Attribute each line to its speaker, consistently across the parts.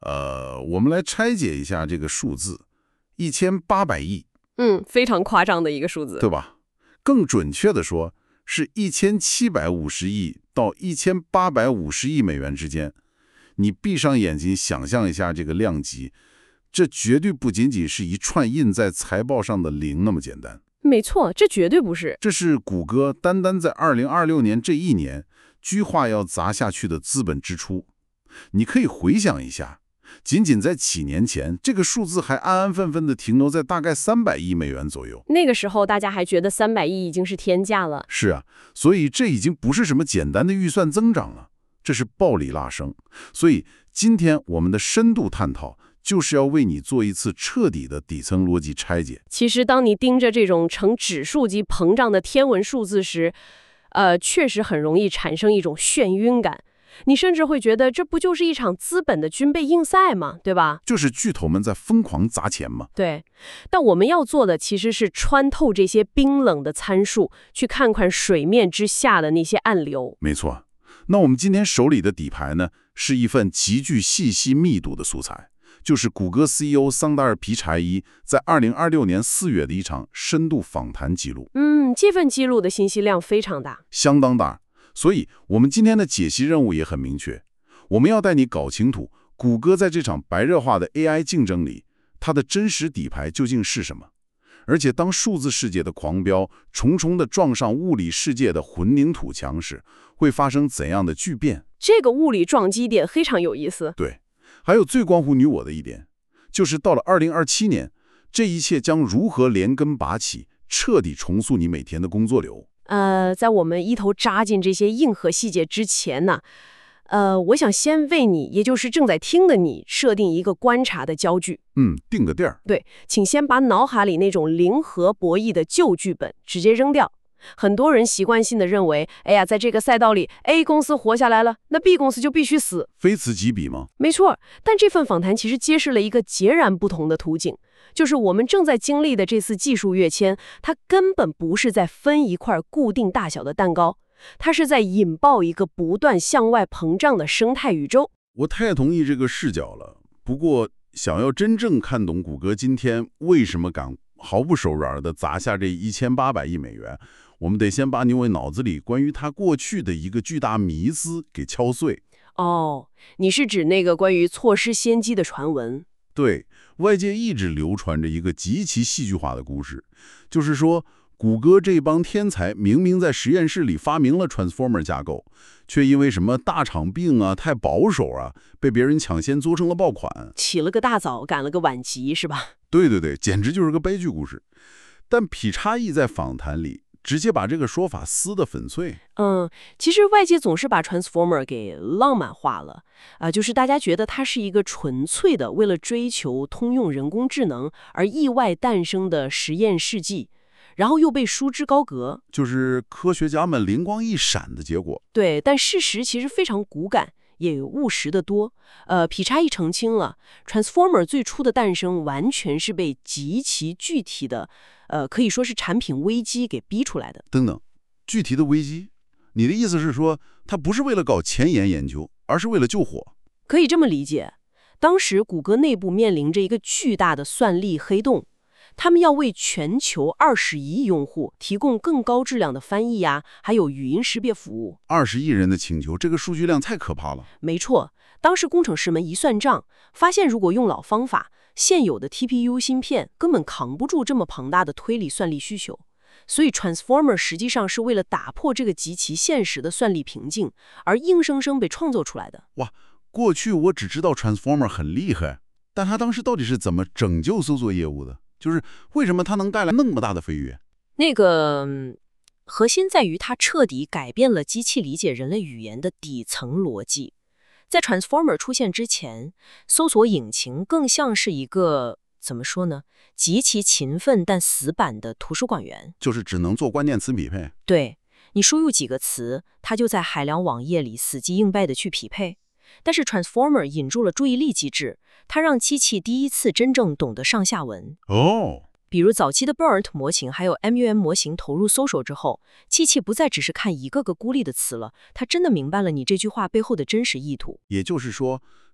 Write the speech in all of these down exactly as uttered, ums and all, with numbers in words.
Speaker 1: 呃，我们来拆解一下这个数字，一千八百亿，
Speaker 2: 嗯，非常夸张的一个数字，
Speaker 1: 对吧？更准确的说，是一千七百五十亿到一千八百五十亿美元之间。你闭上眼睛想象一下这个量级，这绝对不仅仅是一串印在财报上的零那么简单。
Speaker 2: 没错，这绝对不是。
Speaker 1: 这是谷歌单单在二零二六年这一年计划要砸下去的资本支出。你可以回想一下，仅仅在几年前，这个数字还安安分分地停留在大概三百亿美元左右。
Speaker 2: 那个时候大家还觉得三百亿已经是天价了。
Speaker 1: 是啊，所以这已经不是什么简单的预算增长了，这是暴力拉升。所以今天我们的深度探讨，就是要为你做一次彻底的底层逻辑拆解。
Speaker 2: 其实当你盯着这种呈指数级膨胀的天文数字时，呃，确实很容易产生一种眩晕感。你甚至会觉得这不就是一场资本的军备竞赛吗？对吧？
Speaker 1: 就是巨头们在疯狂砸钱嘛。
Speaker 2: 对，但我们要做的其实是穿透这些冰冷的参数，去看看水面之下的那些暗流。
Speaker 1: 没错。那我们今天手里的底牌呢，是一份极具信息密度的素材，就是谷歌 C E O 桑达尔·皮柴伊在二零二六年四月的一场深度访谈记录。
Speaker 2: 嗯，这份记录的信息量非常大，
Speaker 1: 相当大。所以我们今天的解析任务也很明确，我们要带你搞清楚谷歌在这场白热化的 A I 竞争里，它的真实底牌究竟是什么。而且当数字世界的狂飙重重地撞上物理世界的混凝土墙时，会发生怎样的巨变？
Speaker 2: 这个物理撞击点非常有意思。
Speaker 1: 对，还有最关乎你我的一点，就是到了二零二七年，这一切将如何连根拔起，彻底重塑你每天的工作流。
Speaker 2: 呃，在我们一头扎进这些硬核细节之前呢，呃，我想先为你，也就是正在听的你，设定一个观察的焦距。
Speaker 1: 嗯，定个地儿。
Speaker 2: 对，请先把脑海里那种零和博弈的旧剧本直接扔掉。很多人习惯性的认为，哎呀，在这个赛道里 ，A 公司活下来了，那 B 公司就必须死，
Speaker 1: 非此即彼吗？
Speaker 2: 没错，但这份访谈其实揭示了一个截然不同的途径，就是我们正在经历的这次技术跃迁，它根本不是在分一块固定大小的蛋糕，它是在引爆一个不断向外膨胀的生态宇宙。
Speaker 1: 我太同意这个视角了。不过，想要真正看懂谷歌今天为什么敢毫不手软地砸下这一千八百亿美元，我们得先把你我脑子里关于它过去的一个巨大迷思给敲碎。
Speaker 2: 哦，你是指那个关于错失先机的传闻？
Speaker 1: 对，外界一直流传着一个极其戏剧化的故事，就是说谷歌这帮天才明明在实验室里发明了 Transformer 架构，却因为什么大厂病啊、太保守啊，被别人抢先做成了爆款，
Speaker 2: 起了个大早，赶了个晚集，是吧？
Speaker 1: 对对对，简直就是个悲剧故事。但皮差异在访谈里直接把这个说法撕得粉碎。
Speaker 2: 嗯，其实外界总是把 Transformer 给浪漫化了，啊、呃，就是大家觉得它是一个纯粹的为了追求通用人工智能而意外诞生的实验事迹，然后又被束之高阁，
Speaker 1: 就是科学家们灵光一闪的结果。
Speaker 2: 对，但事实其实非常骨感，也务实的多。呃，劈叉一澄清了 ，Transformer 最初的诞生完全是被极其具体的，呃，可以说是产品危机给逼出来的。
Speaker 1: 等等，具体的危机？你的意思是说，它不是为了搞前沿研究，而是为了救火？
Speaker 2: 可以这么理解。当时谷歌内部面临着一个巨大的算力黑洞。他们要为全球二十亿用户提供更高质量的翻译呀、啊，还有语音识别服务。
Speaker 1: 二十亿人的请求，这个数据量太可怕了。
Speaker 2: 没错，当时工程师们一算账，发现如果用老方法，现有的 T P U 芯片根本扛不住这么庞大的推理算力需求。所以 Transformer 实际上是为了打破这个极其现实的算力瓶颈，而硬生生被创作出来的。
Speaker 1: 哇，过去我只知道 Transformer 很厉害，但他当时到底是怎么拯救搜索业务的？就是为什么它能带来那么大的飞跃？
Speaker 3: 那个、嗯、核心在于它彻底改变了机器理解人类语言的底层逻辑。在 Transformer 出现之前，搜索引擎更像是一个怎么说呢？极其勤奋但死板的图书馆员，
Speaker 1: 就是只能做关键词匹配。
Speaker 3: 对，你输入几个词，它就在海量网页里死记硬背的去匹配。但是 Transformer 引入了注意力机制，它让机器第一次真正懂得上下文。
Speaker 1: 哦，
Speaker 3: 比如早期的 B E R T 模型还有 M U M 模型投入搜索之后，机器不再只是看一个个孤立的词了，它真的明白了你这句话背后的真实意图。
Speaker 1: 也就是说，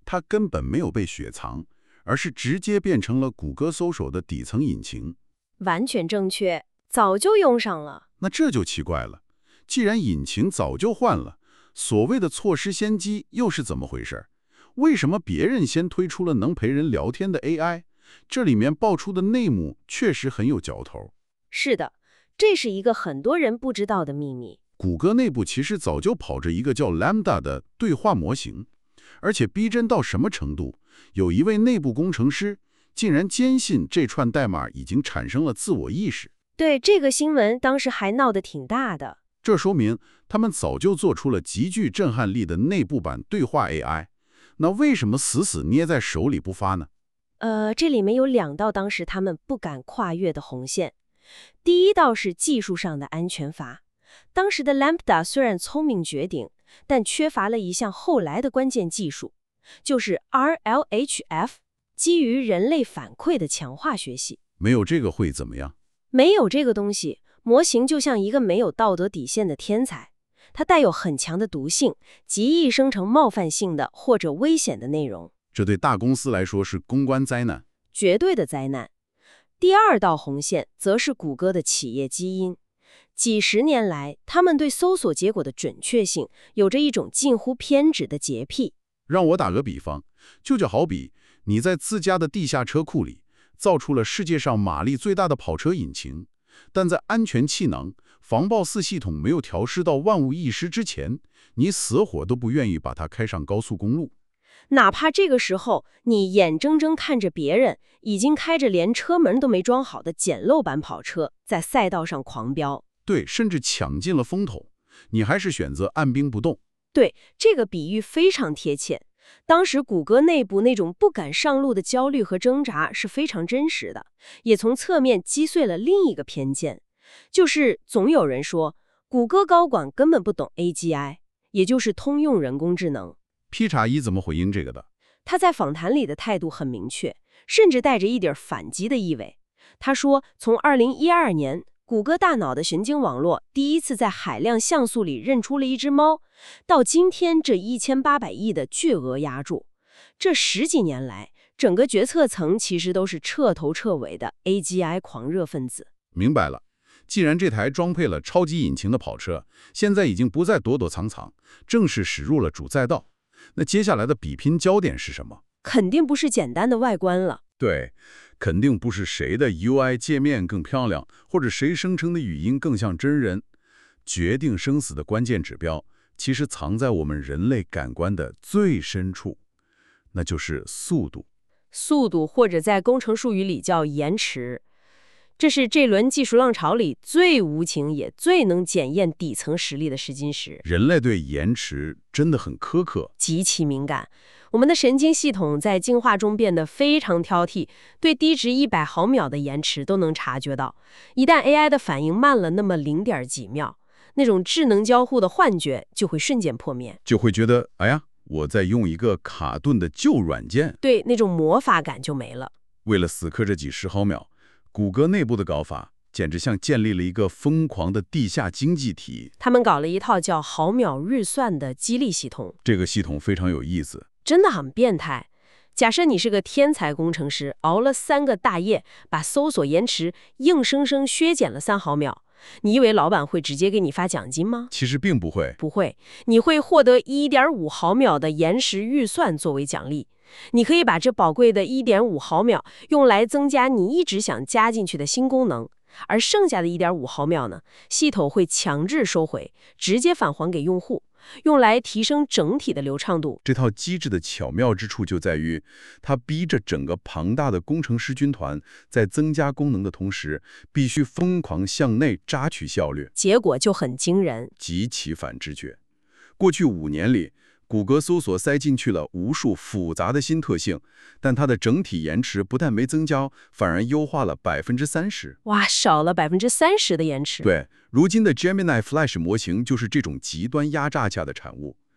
Speaker 1: 它根本没有被雪藏，而是直接变成了谷歌搜索的底层引擎。
Speaker 3: 完全正确，早就用上了。
Speaker 1: 那这就奇怪了，既然引擎早就换了，所谓的错失先机又是怎么回事？为什么别人先推出了能陪人聊天的 A I？ 这里面爆出的内幕确实很有嚼头。
Speaker 3: 是的，这是一个很多人不知道的秘密。
Speaker 1: 谷歌内部其实早就跑着一个叫 Lambda 的对话模型，而且逼真到什么程度？有一位内部工程师竟然坚信这串代码已经产生了自我意识。
Speaker 3: 对，这个新闻当时还闹得挺大的。
Speaker 1: 这说明他们早就做出了极具震撼力的内部版对话 A I， 那为什么死死捏在手里不发呢？
Speaker 3: 呃，这里面有两道当时他们不敢跨越的红线。第一道是技术上的安全阀。当时的 Lambda 虽然聪明绝顶，但缺乏了一项后来的关键技术，就是 R L H F， 基于人类反馈的强化学习。
Speaker 1: 没有这个会怎么样？
Speaker 3: 没有这个东西，模型就像一个没有道德底线的天才，它带有很强的毒性，极易生成冒犯性的或者危险的内容。
Speaker 1: 这对大公司来说是公关灾难，
Speaker 3: 绝对的灾难。第二道红线则是谷歌的企业基因。几十年来，他们对搜索结果的准确性有着一种近乎偏执的洁癖。
Speaker 1: 让我打个比方，就就好比你在自家的地下车库里造出了世界上马力最大的跑车引擎，但在安全气囊、防爆四系统没有调试到万无一失之前，你死活都不愿意把它开上高速公路。
Speaker 3: 哪怕这个时候你眼睁睁看着别人已经开着连车门都没装好的简陋版跑车在赛道上狂飙，
Speaker 1: 对，甚至抢尽了风头，你还是选择按兵不动。
Speaker 3: 对，这个比喻非常贴切。当时谷歌内部那种不敢上路的焦虑和挣扎是非常真实的，也从侧面击碎了另一个偏见，就是总有人说谷歌高管根本不懂 A G I， 也就是通用人工智能。
Speaker 1: P 叉一怎么回应这个的？
Speaker 3: 他在访谈里的态度很明确，甚至带着一点反击的意味。他说，从二零一二年谷歌大脑的神经网络第一次在海量像素里认出了一只猫，到今天这一千八百亿的巨额压注，这十几年来，整个决策层其实都是彻头彻尾的 A G I 狂热分子。
Speaker 1: 明白了。既然这台装配了超级引擎的跑车，现在已经不再躲躲藏藏，正式驶入了主赛道，那接下来的比拼焦点是什么？
Speaker 3: 肯定不是简单的外观了。
Speaker 1: 对，肯定不是谁的 U I 界面更漂亮，或者谁生成的语音更像真人。决定生死的关键指标，其实藏在我们人类感官的最深处，那就是速度。
Speaker 3: 速度，或者在工程术语里叫延迟。这是这轮技术浪潮里最无情也最能检验底层实力的试金石。
Speaker 1: 人类对延迟真的很苛刻，
Speaker 3: 极其敏感。我们的神经系统在进化中变得非常挑剔，对低值一百毫秒的延迟都能察觉到。一旦 A I 的反应慢了那么零点几秒，那种智能交互的幻觉就会瞬间破灭，
Speaker 1: 就会觉得，哎呀，我在用一个卡顿的旧软件。
Speaker 3: 对，那种魔法感就没了。
Speaker 1: 为了死磕这几十毫秒，谷歌内部的搞法简直像建立了一个疯狂的地下经济体。
Speaker 3: 他们搞了一套叫毫秒日算的激励系统，
Speaker 1: 这个系统非常有意思，
Speaker 3: 真的很变态。假设你是个天才工程师，熬了三个大夜，把搜索延迟硬生生削减了三毫秒，你以为老板会直接给你发奖金吗？
Speaker 1: 其实并不会。
Speaker 3: 不会，你会获得 一点五毫秒的延时预算作为奖励。你可以把这宝贵的 一点五毫秒用来增加你一直想加进去的新功能，而剩下的 一点五毫秒呢，系统会强制收回，直接返还给用户，用来提升整体的流畅度。
Speaker 1: 这套机制的巧妙之处就在于，它逼着整个庞大的工程师军团在增加功能的同时，必须疯狂向内扎取效率，
Speaker 3: 结果就很惊人，
Speaker 1: 极其反直觉。过去五年里，谷歌搜索塞进去了无数复杂的新特性，但它的整体延迟不但没增加，反而优化了百分之三十。
Speaker 3: 哇，少了百分之三十的延迟。
Speaker 1: 对，如今的 Gemini Flash 模型就是这种极端压榨下的产物。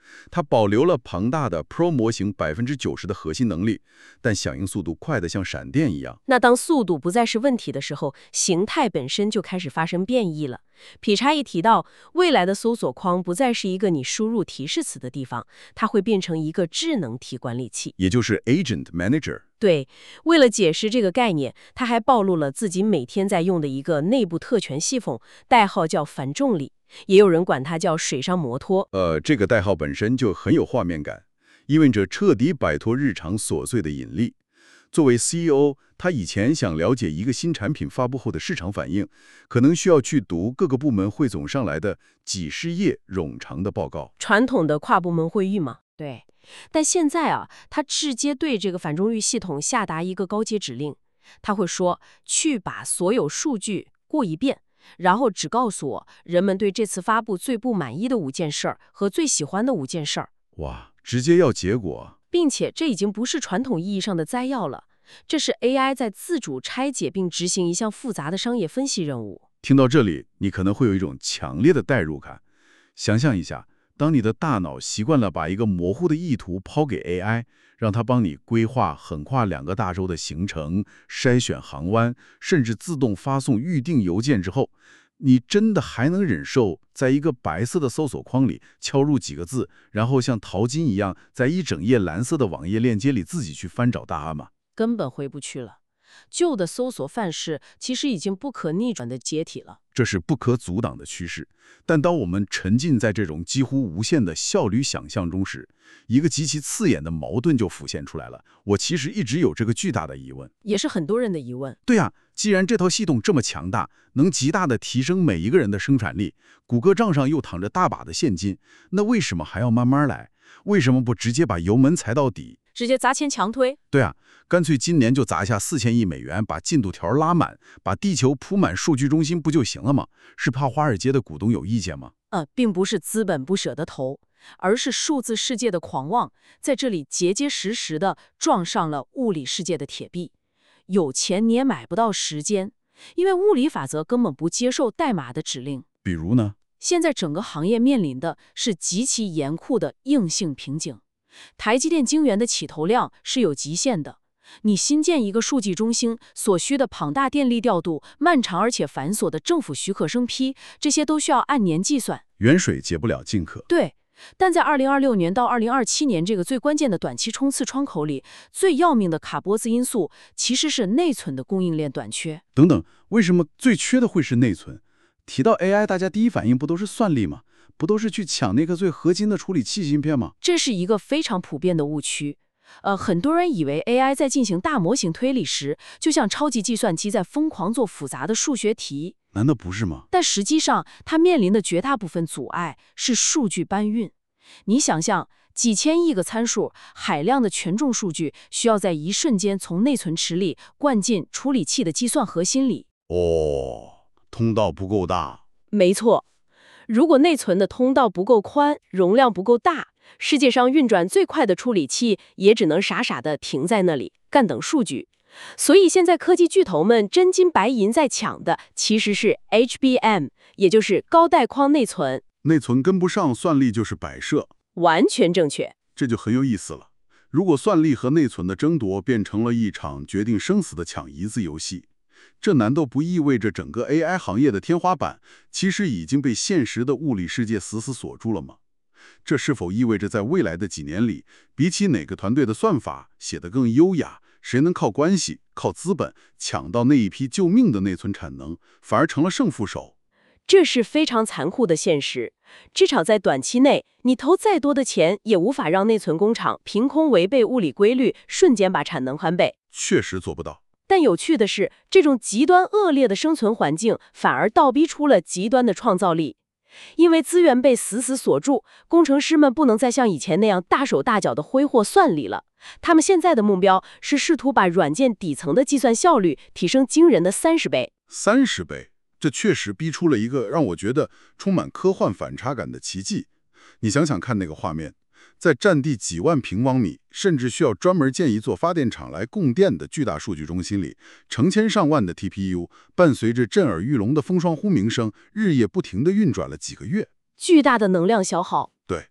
Speaker 4: 它保留了庞大的 Pro 模型百分之九十的核心能力，但响应速度快得像闪电一样。
Speaker 3: 那当速度不再是问题的时候，形态本身就开始发生变异了。劈叉一提到，未来的搜索框不再是一个你输入提示词的地方，它会变成一个智能题管理器，
Speaker 4: 也就是 Agent Manager。
Speaker 3: 对，为了解释这个概念，他还暴露了自己每天在用的一个内部特权系统，代号叫反重力，也有人管它叫水上摩托。
Speaker 4: 呃，这个代号本身就很有画面感，意味着彻底摆脱日常琐碎的引力。作为 C E O， 他以前想了解一个新产品发布后的市场反应，可能需要去读各个部门汇总上来的几十页冗长的报告。
Speaker 3: 传统的跨部门会议嘛，对。但现在啊，他直接对这个反重力系统下达一个高阶指令，他会说去把所有数据过一遍，然后只告诉我人们对这次发布最不满意的五件事儿和最喜欢的五件事儿。
Speaker 4: 哇，直接要结果。
Speaker 3: 并且这已经不是传统意义上的摘要了，这是 A I 在自主拆解并执行一项复杂的商业分析任务。
Speaker 4: 听到这里，你可能会有一种强烈的代入感。想象一下，当你的大脑习惯了把一个模糊的意图抛给 A I， 让它帮你规划横跨两个大洲的行程、筛选航湾，甚至自动发送预订邮件之后，你真的还能忍受在一个白色的搜索框里敲入几个字，然后像淘金一样在一整页蓝色的网页链接里自己去翻找答案吗？
Speaker 3: 根本回不去了。旧的搜索范式其实已经不可逆转的解体了，
Speaker 4: 这是不可阻挡的趋势。但当我们沉浸在这种几乎无限的效率想象中时，一个极其刺眼的矛盾就浮现出来了。我其实一直有这个巨大的疑问，
Speaker 3: 也是很多人的疑问。
Speaker 4: 对呀，既然这套系统这么强大，能极大的提升每一个人的生产力，谷歌账上又躺着大把的现金，那为什么还要慢慢来？为什么不直接把油门踩到底？
Speaker 3: 直接砸钱强推？
Speaker 4: 对啊，干脆今年就砸下四千亿美元，把进度条拉满，把地球铺满数据中心不就行了吗？是怕华尔街的股东有意见吗？
Speaker 3: 呃，并不是资本不舍得投，而是数字世界的狂妄在这里结结实实的撞上了物理世界的铁壁。有钱你也买不到时间，因为物理法则根本不接受代码的指令。
Speaker 4: 比如呢？
Speaker 3: 现在整个行业面临的是极其严酷的硬性瓶颈。台积电晶圆的起投量是有极限的，你新建一个数据中心所需的庞大电力调度、漫长而且繁琐的政府许可申批，这些都需要按年计算，
Speaker 4: 远水解不了近渴。
Speaker 3: 对，但在二零二六年到二零二七年这个最关键的短期冲刺窗口里，最要命的卡脖子因素其实是内存的供应链短缺。
Speaker 4: 等等，为什么最缺的会是内存？提到 A I， 大家第一反应不都是算力吗？不都是去抢那个最核心的处理器芯片吗？
Speaker 3: 这是一个非常普遍的误区。呃，很多人以为 A I 在进行大模型推理时，就像超级计算机在疯狂做复杂的数学题。
Speaker 4: 难道不是吗？
Speaker 3: 但实际上，它面临的绝大部分阻碍是数据搬运。你想象，几千亿个参数、海量的权重数据，需要在一瞬间从内存池里灌进处理器的计算核心里。
Speaker 4: 哦，通道不够大。
Speaker 3: 没错。如果内存的通道不够宽，容量不够大，世界上运转最快的处理器也只能傻傻的停在那里，干等数据。所以现在科技巨头们真金白银在抢的其实是 H B M， 也就是高带框内存。
Speaker 1: 内存跟不上，算力就是摆设。
Speaker 3: 完全正确。
Speaker 1: 这就很有意思了。如果算力和内存的争夺变成了一场决定生死的抢胰子游戏，这难道不意味着整个 A I 行业的天花板其实已经被现实的物理世界死死锁住了吗？这是否意味着在未来的几年里，比起哪个团队的算法写得更优雅，谁能靠关系、靠资本抢到那一批救命的内存产能，反而成了胜负手？
Speaker 3: 这是非常残酷的现实。至少在短期内，你投再多的钱，也无法让内存工厂凭空违背物理规律，瞬间把产能翻倍。
Speaker 1: 确实做不到。
Speaker 3: 但有趣的是，这种极端恶劣的生存环境反而倒逼出了极端的创造力。因为资源被死死锁住，工程师们不能再像以前那样大手大脚的挥霍算力了。他们现在的目标是试图把软件底层的计算效率提升惊人的三十倍。
Speaker 1: 三十倍，这确实逼出了一个让我觉得充满科幻反差感的奇迹。你想想看那个画面。在占地几万平方米，甚至需要专门建一座发电厂来供电的巨大数据中心里，成千上万的 T P U 伴随着震耳欲聋的风霜呼鸣声，日夜不停地运转了几个月。
Speaker 3: 巨大的能量消耗。
Speaker 1: 对，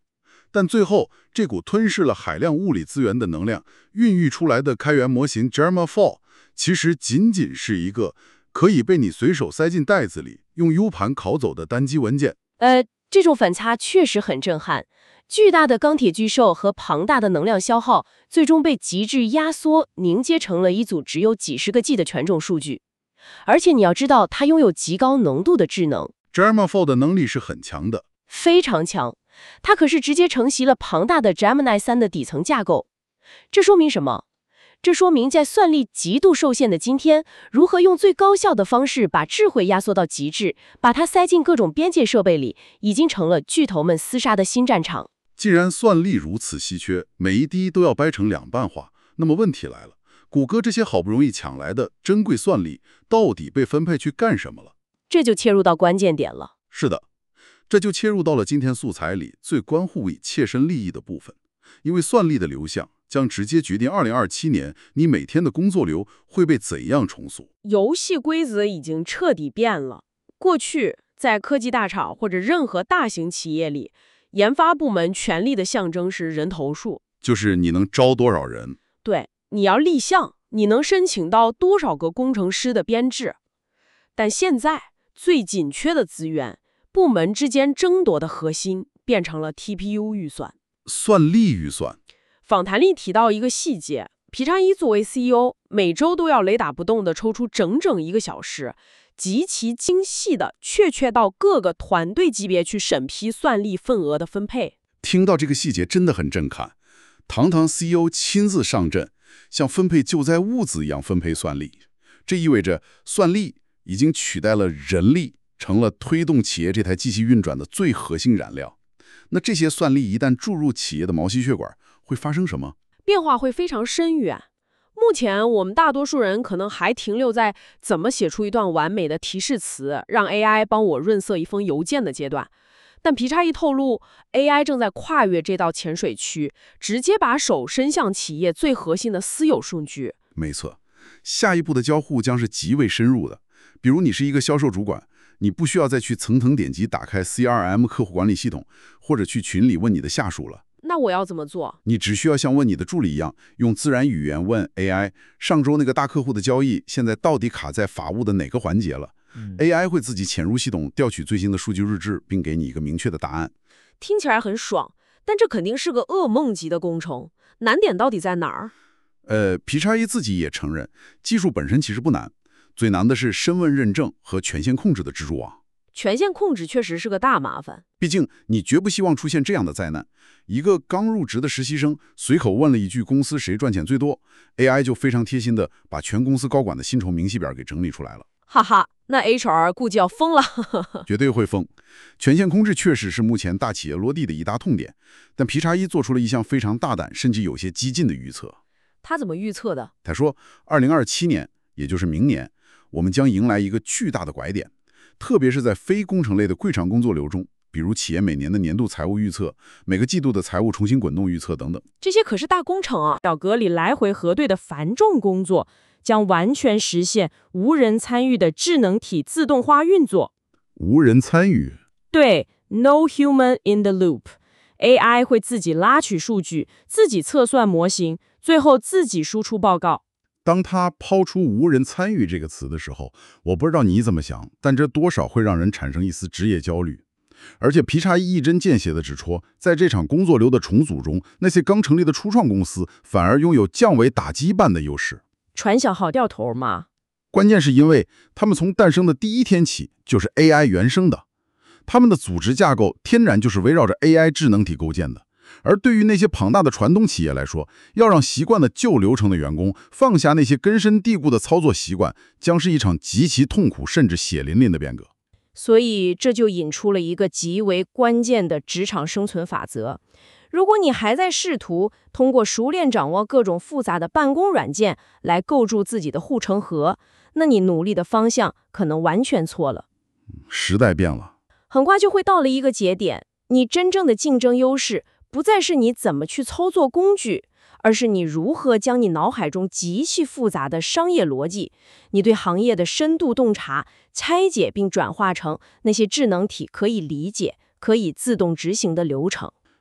Speaker 1: 但最后这股吞噬了海量物理资源的能量，孕育出来的开源模型 JAMAFall， 其实仅仅是一个可以被你随手塞进袋子里，用 U 盘拷走的单机文件。
Speaker 2: 呃，这种反差确实很震撼。巨大的钢铁巨兽和庞大的能量消耗，最终被极致压缩凝结成了一组只有几十个 G 的权重数据。而且你要知道，它拥有极高浓度的智能。
Speaker 1: JAMAFall 的能力是很强的，
Speaker 2: 非常强。它可是直接承袭了庞大的 Gemini 三的底层架构。这说明什么？这说明在算力极度受限的今天，如何用最高效的方式把智慧压缩到极致，把它塞进各种边界设备里，已经成了巨头们厮杀的新战场。
Speaker 1: 既然算力如此稀缺，每一滴都要掰成两半化，那么问题来了，谷歌这些好不容易抢来的珍贵算力，到底被分配去干什么了？
Speaker 2: 这就切入到关键点了。
Speaker 1: 是的，这就切入到了今天素材里最关乎你切身利益的部分，因为算力的流向将直接决定二零二七年你每天的工作流会被怎样重塑。
Speaker 3: 游戏规则已经彻底变了。过去，在科技大厂或者任何大型企业里，研发部门权力的象征是人头数，
Speaker 1: 就是你能招多少人。
Speaker 3: 对，你要立项，你能申请到多少个工程师的编制。但现在最紧缺的资源，部门之间争夺的核心变成了 T P U 预算、
Speaker 1: 算力预算。
Speaker 3: 访谈里提到一个细节，皮查伊作为 C E O， 每周都要雷打不动地抽出整整一个小时，极其精细的确切到各个团队级别去审批算力份额的分配。
Speaker 1: 听到这个细节真的很震撼，堂堂 C E O 亲自上阵，像分配救灾物资一样分配算力。这意味着算力已经取代了人力，成了推动企业这台机器运转的最核心燃料。那这些算力一旦注入企业的毛细血管，会发生什么？
Speaker 3: 变化会非常深远。目前我们大多数人可能还停留在怎么写出一段完美的提示词，让 A I 帮我润色一封邮件的阶段。但皮查伊透露 ，A I 正在跨越这道浅水区，直接把手伸向企业最核心的私有数据。
Speaker 1: 没错，下一步的交互将是极为深入的。比如你是一个销售主管，你不需要再去层层点击打开 C R M 客户管理系统，或者去群里问你的下属了。
Speaker 3: 那我要怎么做？
Speaker 1: 你只需要像问你的助理一样，用自然语言问 A I， 上周那个大客户的交易现在到底卡在法务的哪个环节了？嗯、A I 会自己潜入系统，调取最新的数据日志，并给你一个明确的答案。
Speaker 3: 听起来很爽，但这肯定是个噩梦级的工程。难点到底在哪儿？
Speaker 1: 呃，皮查伊自己也承认，技术本身其实不难，最难的是身份认证和权限控制的蜘蛛网。
Speaker 3: 权限控制确实是个大麻烦，
Speaker 1: 毕竟你绝不希望出现这样的灾难：一个刚入职的实习生随口问了一句公司谁赚钱最多 ，A I 就非常贴心的把全公司高管的薪酬明细表给整理出来了。
Speaker 3: 哈哈，那 H R 估计要疯了。
Speaker 1: 绝对会疯。权限控制确实是目前大企业落地的一大痛点，但皮查伊做出了一项非常大胆，甚至有些激进的预测。
Speaker 3: 他怎么预测的？
Speaker 1: 他说，二零二七年，也就是明年，我们将迎来一个巨大的拐点。特别是在非工程类的柜场工作流中，比如企业每年的年度财务预测、每个季度的财务重新滚动预测等等，
Speaker 3: 这些可是大工程啊！表格里来回核对的繁重工作，将完全实现无人参与的智能体自动化运作。
Speaker 1: 无人参与？
Speaker 3: 对 ，No human in the loop。A I 会自己拉取数据，自己测算模型，最后自己输出报告。
Speaker 1: 当他抛出无人参与这个词的时候，我不知道你怎么想，但这多少会让人产生一丝职业焦虑。而且皮查伊一针见血地指出，在这场工作流的重组中，那些刚成立的初创公司反而拥有降维打击般的优势。
Speaker 3: 船小好掉头嘛。
Speaker 1: 关键是因为他们从诞生的第一天起就是 A I 原生的，他们的组织架构天然就是围绕着 A I 智能体构建的。而对于那些庞大的传统企业来说，要让习惯了旧流程的员工放下那些根深蒂固的操作习惯，将是一场极其痛苦甚至血淋淋的变革。
Speaker 3: 所以这就引出了一个极为关键的职场生存法则。如果你还在试图通过熟练掌握各种复杂的办公软件来构筑自己的护城河，那你努力的方向可能完全错了。
Speaker 1: 时代变了，
Speaker 3: 很快就会到了一个节点，你真正的竞争优势不再是你怎么去操作工具，而是你如何将你脑海中极其复杂的商业逻辑，你对行业的深度洞察，拆解并转化成那些智能体可以理解、可以自动执行的流程。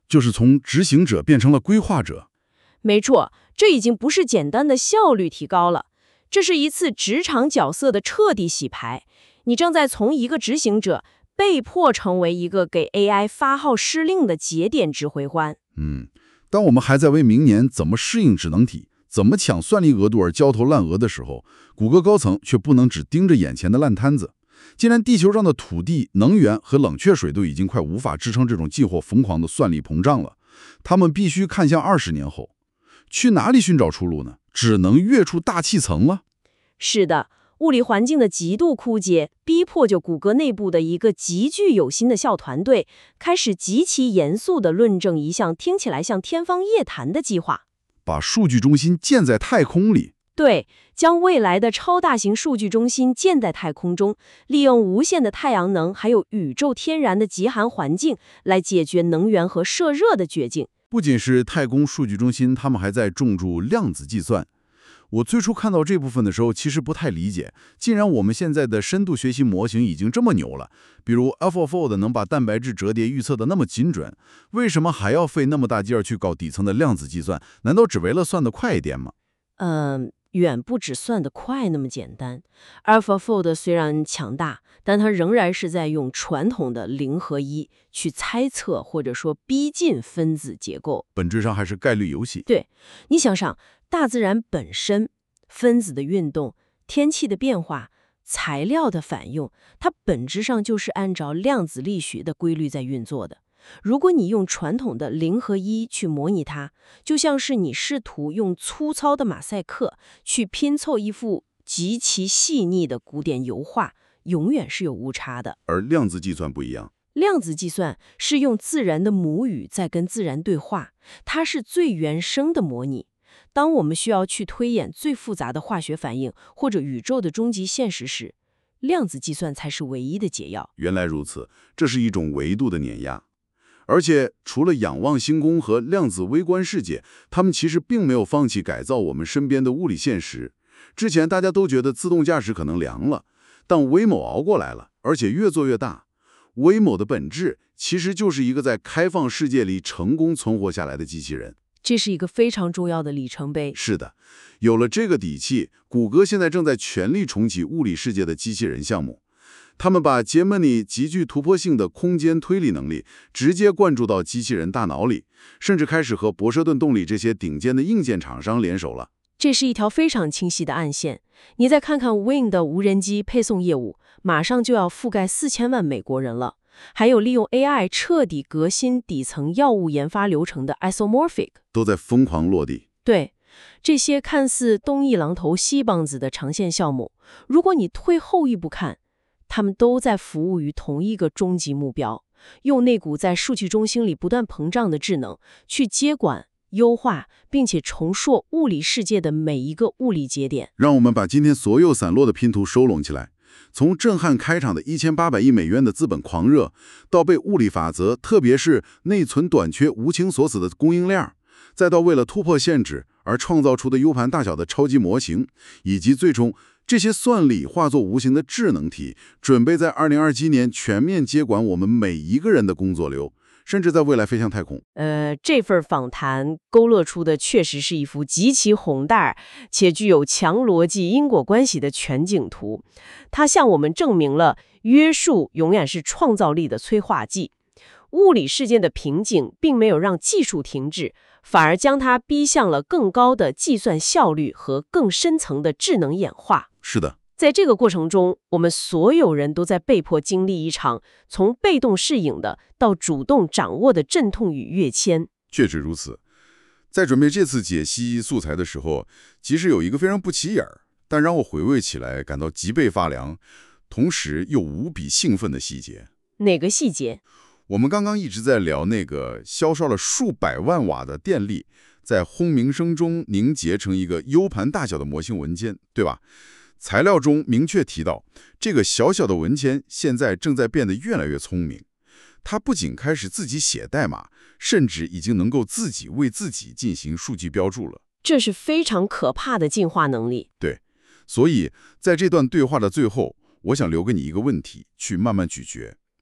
Speaker 4: 就是从执行者变成了规划者。
Speaker 3: 没错，这已经不是简单的效率提高了，这是一次职场角色的彻底洗牌。你正在从一个执行者被迫成为一个给 A I 发号施令的节点指挥官。
Speaker 4: 嗯，当我们还在为明年怎么适应智能体、怎么抢算力额度而焦头烂额的时候，谷歌高层却不能只盯着眼前的烂摊子。既然地球上的土地、能源和冷却水都已经快无法支撑这种近乎疯狂的算力膨胀了，他们必须看向二十年后，去哪里寻找出路呢？只能跃出大气层了。
Speaker 3: 是的，物理环境的极度枯竭，逼迫着谷歌内部的一个极具有心的校团队，开始极其严肃地论证一项听起来像天方夜谭的计划：
Speaker 4: 把数据中心建在太空里。
Speaker 3: 对，将未来的超大型数据中心建在太空中，利用无限的太阳能，还有宇宙天然的极寒环境，来解决能源和摄热的绝境。
Speaker 4: 不仅是太空数据中心，他们还在重注量子计算。我最初看到这部分的时候，其实不太理解，既然我们现在的深度学习模型已经这么牛了，比如 AlphaFold 能把蛋白质折叠预测的那么精准，为什么还要费那么大劲儿去搞底层的量子计算？难道只为了算得快一点吗？
Speaker 3: 嗯，远不止算得快那么简单。AlphaFold 虽然强大，但它仍然是在用传统的零和一去猜测或者说逼近分子结构，
Speaker 4: 本质上还是概率游戏。
Speaker 3: 对，你想想，大自然本身，分子的运动、天气的变化、材料的反应，它本质上就是按照量子力学的规律在运作的。如果你用传统的零和一去模拟它，就像是你试图用粗糙的马赛克去拼凑一幅极其细腻的古典油画，永远是有误差的。
Speaker 4: 而量子计算不一样，
Speaker 3: 量子计算是用自然的母语在跟自然对话，它是最原生的模拟。当我们需要去推演最复杂的化学反应或者宇宙的终极现实时，量子计算才是唯一的解药。
Speaker 4: 原来如此，这是一种维度的碾压。而且，除了仰望星空和量子微观世界，他们其实并没有放弃改造我们身边的物理现实。之前大家都觉得自动驾驶可能凉了，但 Waymo 熬过来了，而且越做越大。Waymo 的本质其实就是一个在开放世界里成功存活下来的机器人。
Speaker 3: 这是一个非常重要的里程碑。
Speaker 4: 是的，有了这个底气，谷歌现在正在全力重启物理世界的机器人项目。他们把 Gemini 极具突破性的空间推理能力直接灌注到机器人大脑里，甚至开始和博士顿动力这些顶尖的硬件厂商联手了。
Speaker 3: 这是一条非常清晰的暗线。你再看看 Wing 的无人机配送业务，马上就要覆盖四千万美国人了。还有利用 A I 彻底革新底层药物研发流程的 Isomorphic，
Speaker 4: 都在疯狂落地。
Speaker 3: 对，这些看似东一榔头西棒子的长线项目，如果你退后一步看，他们都在服务于同一个终极目标，用那股在数据中心里不断膨胀的智能，去接管、优化，并且重塑物理世界的每一个物理节点。
Speaker 4: 让我们把今天所有散落的拼图收拢起来，从震撼开场的一千八百亿美元的资本狂热，到被物理法则，特别是内存短缺无情锁死的供应链，再到为了突破限制而创造出的 U 盘大小的超级模型，以及最终这些算力化作无形的智能体，准备在二零二七年全面接管我们每一个人的工作流，甚至在未来飞向太空。
Speaker 3: 呃，这份访谈勾勒出的确实是一幅极其宏大且具有强逻辑因果关系的全景图。它向我们证明了约束永远是创造力的催化剂。物理世界的瓶颈并没有让技术停滞，反而将它逼向了更高的计算效率和更深层的智能演化。
Speaker 4: 是的，
Speaker 3: 在这个过程中，我们所有人都在被迫经历一场从被动适应的到主动掌握的阵痛与跃迁。
Speaker 4: 确实如此。在准备这次解析素材的时候，其实有一个非常不起眼儿，但让我回味起来感到脊背发凉，同时又无比兴奋的细节。
Speaker 3: 哪个细节？
Speaker 4: 我们刚刚一直在聊那个消烧了数百万瓦的电力，在轰鸣声中凝结成一个 U 盘大小的模型文件，对吧？材料中明确提到，这个小小的文件现在正在变得越来越聪明。它不仅开始自己写代码，甚至已经能够自己为自己进行数据标注了。
Speaker 3: 这是非常可怕的进化能力。
Speaker 4: 对，所以在这段对话的最后，我想留给你一个问题，去慢慢咀嚼。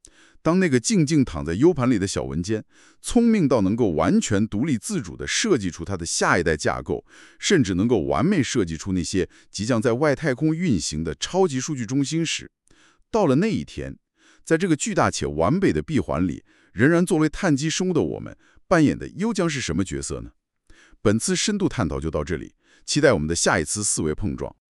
Speaker 1: 当那个静静躺在 U 盘里的小文件，聪明到能够完全独立自主地设计出它的下一代架构，甚至能够完美设计出那些即将在外太空运行的超级数据中心时，到了那一天，在这个巨大且完备的闭环里，仍然作为碳基生物的我们，扮演的又将是什么角色呢？本次深度探讨就到这里，期待我们的下一次思维碰撞。